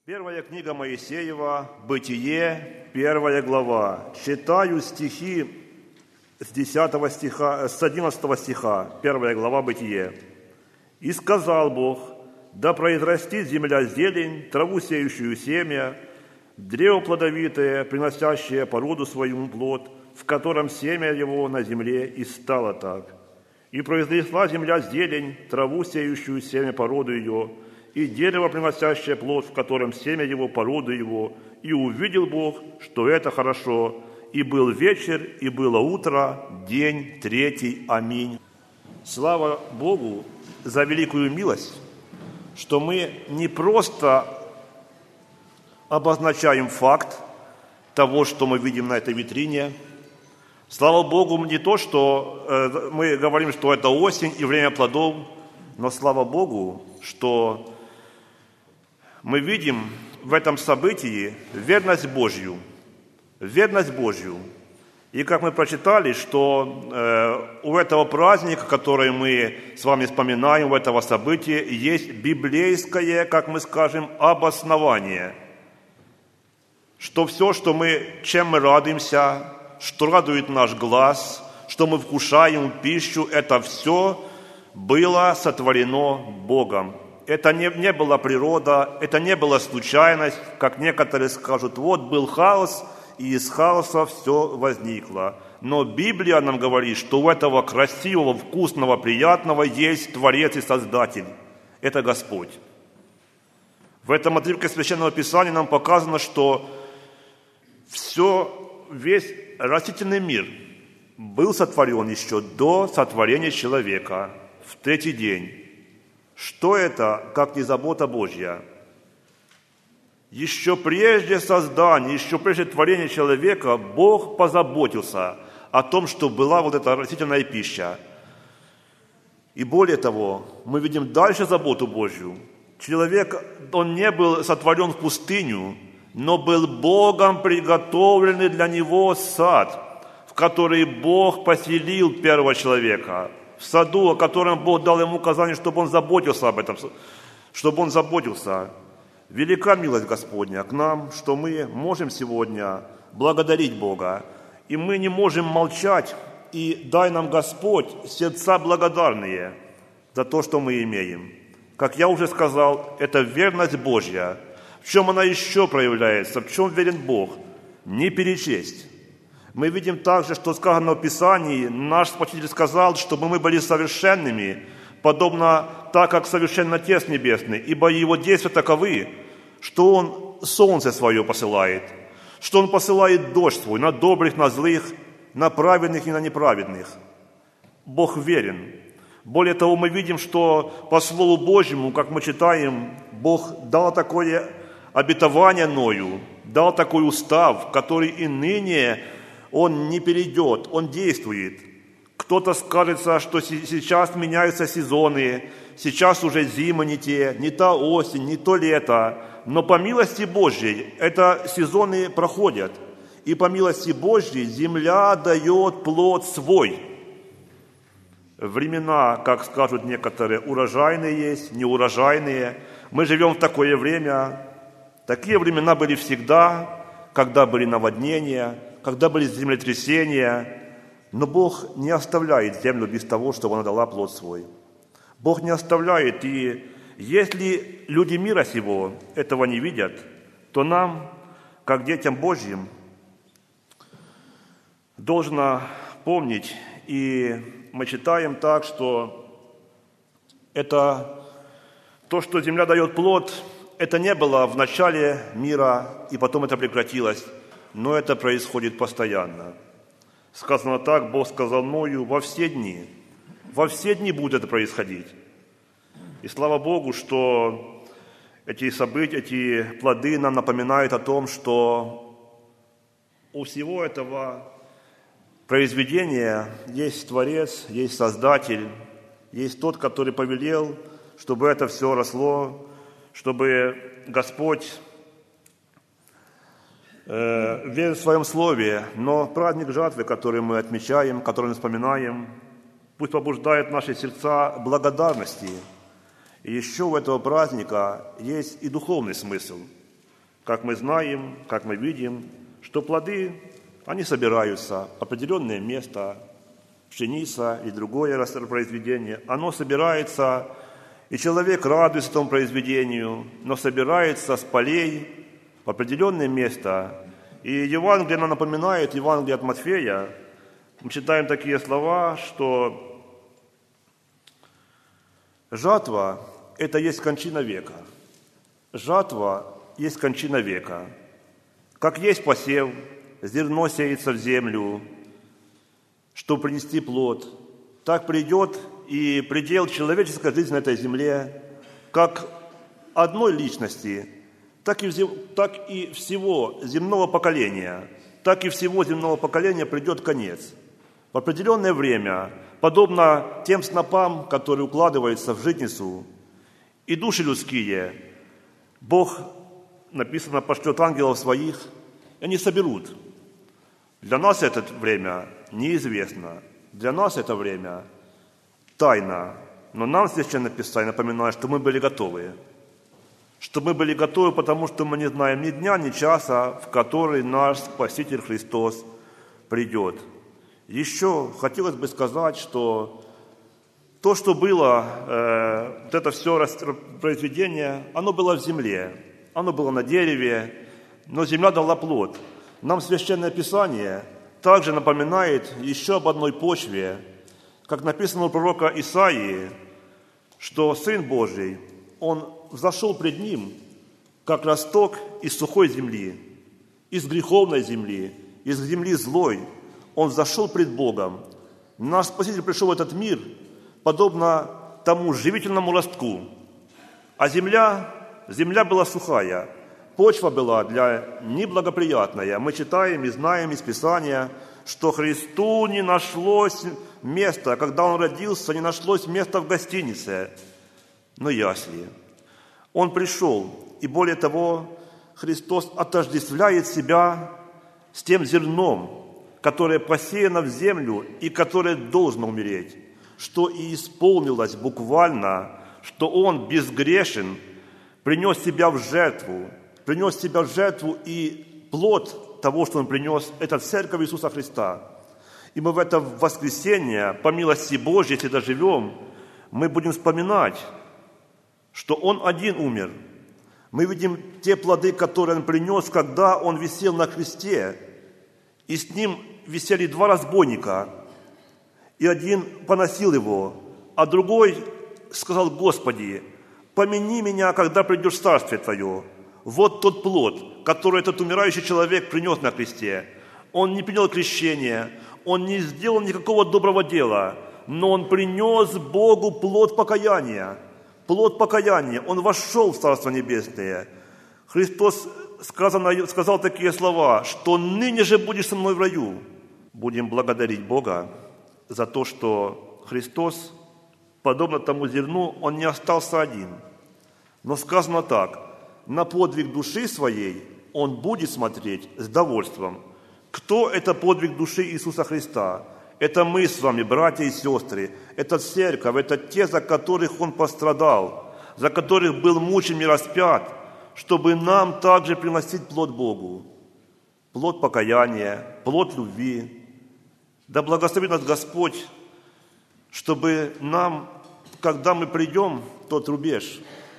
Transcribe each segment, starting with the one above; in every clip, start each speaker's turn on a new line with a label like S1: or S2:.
S1: Первая книга Моисеева, Бытие, 1 глава. Читаю стихи с 11 стиха, 1 глава Бытие. «И сказал Бог, да произрастит земля зелень, траву сеющую семя, древо плодовитое, приносящее по роду своему плод, в котором семя его на земле, и стало так. И произросла земля зелень, траву сеющую семя по роду ее, и дерево, приносящее плод, в котором семя его по роду его. И увидел Бог, что это хорошо. И был вечер, и было утро, день третий. Аминь». Слава Богу за великую милость, что мы не просто обозначаем факт того, что мы видим на этой витрине. Слава Богу не то, что мы говорим, что это осень и время плодов, но слава Богу, что мы видим в этом событии верность Божью. Верность Божью. И как мы прочитали, что у этого праздника, который мы с вами вспоминаем, у этого события, есть библейское, как мы скажем, обоснование. Что все, чем мы радуемся, что радует наш глаз, что мы вкушаем пищу, это все было сотворено Богом. Это не была природа, это не была случайность, как некоторые скажут, вот был хаос, и из хаоса все возникло. Но Библия нам говорит, что у этого красивого, вкусного, приятного есть Творец и Создатель. Это Господь. В этом отрывке Священного Писания нам показано, что весь растительный мир был сотворен еще до сотворения человека в третий день. Что это, как не забота Божья? Еще прежде создания, еще прежде творения человека Бог позаботился о том, что была вот эта растительная пища. И более того, мы видим дальше заботу Божью. Человек, он не был сотворен в пустыню, но был Богом приготовленный для него сад, в который Бог поселил первого человека. В саду, о котором Бог дал ему указание, чтобы он заботился об этом, чтобы он заботился. Велика милость Господня к нам, что мы можем сегодня благодарить Бога, и мы не можем молчать, и дай нам Господь сердца благодарные за то, что мы имеем. Как я уже сказал, это верность Божья. В чем она еще проявляется, в чем верен Бог, не перечесть. Мы видим также, что сказано в Писании, наш Спаситель сказал, чтобы мы были совершенными, подобно так, как совершен Отец Небесный, ибо Его действия таковы, что Он солнце свое посылает, что Он посылает дождь свой на добрых, на злых, на праведных и на неправедных. Бог верен. Более того, мы видим, что по Слову Божьему, как мы читаем, Бог дал такое обетование Ною, дал такой устав, который и ныне он не перейдет, он действует. Кто-то скажется, что сейчас меняются сезоны, сейчас уже зимы не те, не та осень, не то лето. Но по милости Божьей это сезоны проходят. И по милости Божьей земля дает плод свой. Времена, как скажут некоторые, урожайные есть, неурожайные. Мы живем в такое время. Такие времена были всегда, когда были наводнения, когда были землетрясения, но Бог не оставляет землю без того, чтобы она дала плод свой. Бог не оставляет, и если люди мира сего этого не видят, то нам, как детям Божьим, должно помнить, и мы читаем так, что это то, что земля дает плод, это не было в начале мира, и потом это прекратилось, но это происходит постоянно. Сказано так, Бог сказал Ною, во все дни будет это происходить. И слава Богу, что эти события, эти плоды нам напоминают о том, что у всего этого произведения есть Творец, есть Создатель, есть Тот, который повелел, чтобы это все росло, чтобы Господь верен в Своем Слове, но праздник жатвы, который мы отмечаем, который мы вспоминаем, пусть побуждает наши сердца благодарности. И еще у этого праздника есть и духовный смысл. как мы знаем, как мы видим, что плоды, они собираются в определенное место, пшеница и другое произведение, оно собирается, и человек радуется этому произведению, но собирается с полей в определенное место. И Евангелие нам напоминает, Евангелие от Матфея, мы читаем такие слова, что жатва – это есть кончина века. Жатва есть кончина века. Как есть посев, зерно сеется в землю, чтобы принести плод, так придет и предел человеческой жизни на этой земле, как одной личности, так и всего земного поколения, придет конец. В определенное время, подобно тем снопам, которые укладываются в житницу, и души людские, Бог, написано, пошлет ангелов своих, и они соберут. Для нас это время неизвестно, для нас это время тайна, но нам Священное Писание напоминает, что мы были готовы. Что мы были готовы, потому что мы не знаем ни дня, ни часа, в который наш Спаситель Христос придет. Еще хотелось бы сказать, что то, что было, вот это все произведение, оно было в земле, оно было на дереве, но земля дала плод. Нам Священное Писание также напоминает еще об одной почве, как написано у пророка Исаии, что Сын Божий, Он взошел пред Ним, как росток из сухой земли, из греховной земли, из земли злой. Он взошел пред Богом. Наш Спаситель пришел в этот мир, подобно тому живительному ростку. А земля была сухая, почва была для неблагоприятная. Мы читаем и знаем из Писания, что Христу не нашлось места, когда Он родился, не нашлось места в гостинице, но ясли. Он пришел, и более того, Христос отождествляет себя с тем зерном, которое посеяно в землю и которое должно умереть, что и исполнилось буквально, что Он безгрешен, принес себя в жертву, и плод того, что Он принес, это церковь Иисуса Христа. И мы в это воскресенье, по милости Божьей, если доживем, мы будем вспоминать, что Он один умер. Мы видим те плоды, которые Он принес, когда Он висел на кресте, и с Ним висели два разбойника, и один поносил Его, а другой сказал: «Господи, помяни меня, когда придешь в Царствие Твое». Вот тот плод, который этот умирающий человек принес на кресте. Он не принял крещения, он не сделал никакого доброго дела, но он принес Богу плод покаяния. Плод покаяния. Он вошел в Царство Небесное. Христос сказал такие слова, что ныне же будешь со мной в раю. Будем благодарить Бога за то, что Христос, подобно тому зерну, Он не остался один. Но сказано так: на подвиг души своей Он будет смотреть с довольством. Кто это подвиг души Иисуса Христа? Это мы с вами, братья и сестры. Это церковь, это те, за которых Он пострадал, за которых был мучим и распят, чтобы нам также приносить плод Богу. Плод покаяния, плод любви. Да благословит нас Господь, чтобы нам, когда мы придем в тот рубеж,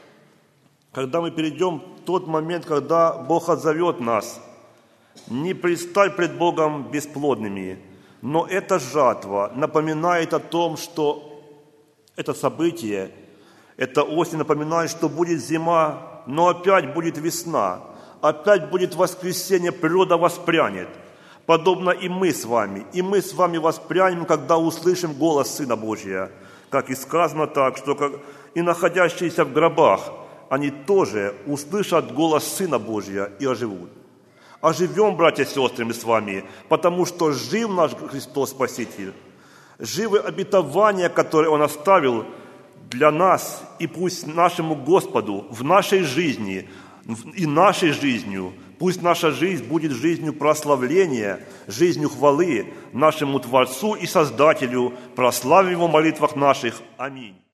S1: когда мы перейдем в тот момент, когда Бог отзовет нас, не предстать пред Богом бесплодными. Но эта жатва напоминает о том, что это событие, это осень напоминает, что будет зима, но опять будет весна, опять будет воскресенье, природа воспрянет. Подобно и мы с вами воспрянем, когда услышим голос Сына Божия. Как и сказано так, что и находящиеся в гробах, они тоже услышат голос Сына Божия и оживут. Оживем, братья и сестры, мы с вами, потому что жив наш Христос Спаситель. Живы обетования, которые Он оставил для нас, и пусть нашему Господу в нашей жизни и нашей жизнью, пусть наша жизнь будет жизнью прославления, жизнью хвалы нашему Творцу и Создателю. Прославим Его в молитвах наших. Аминь.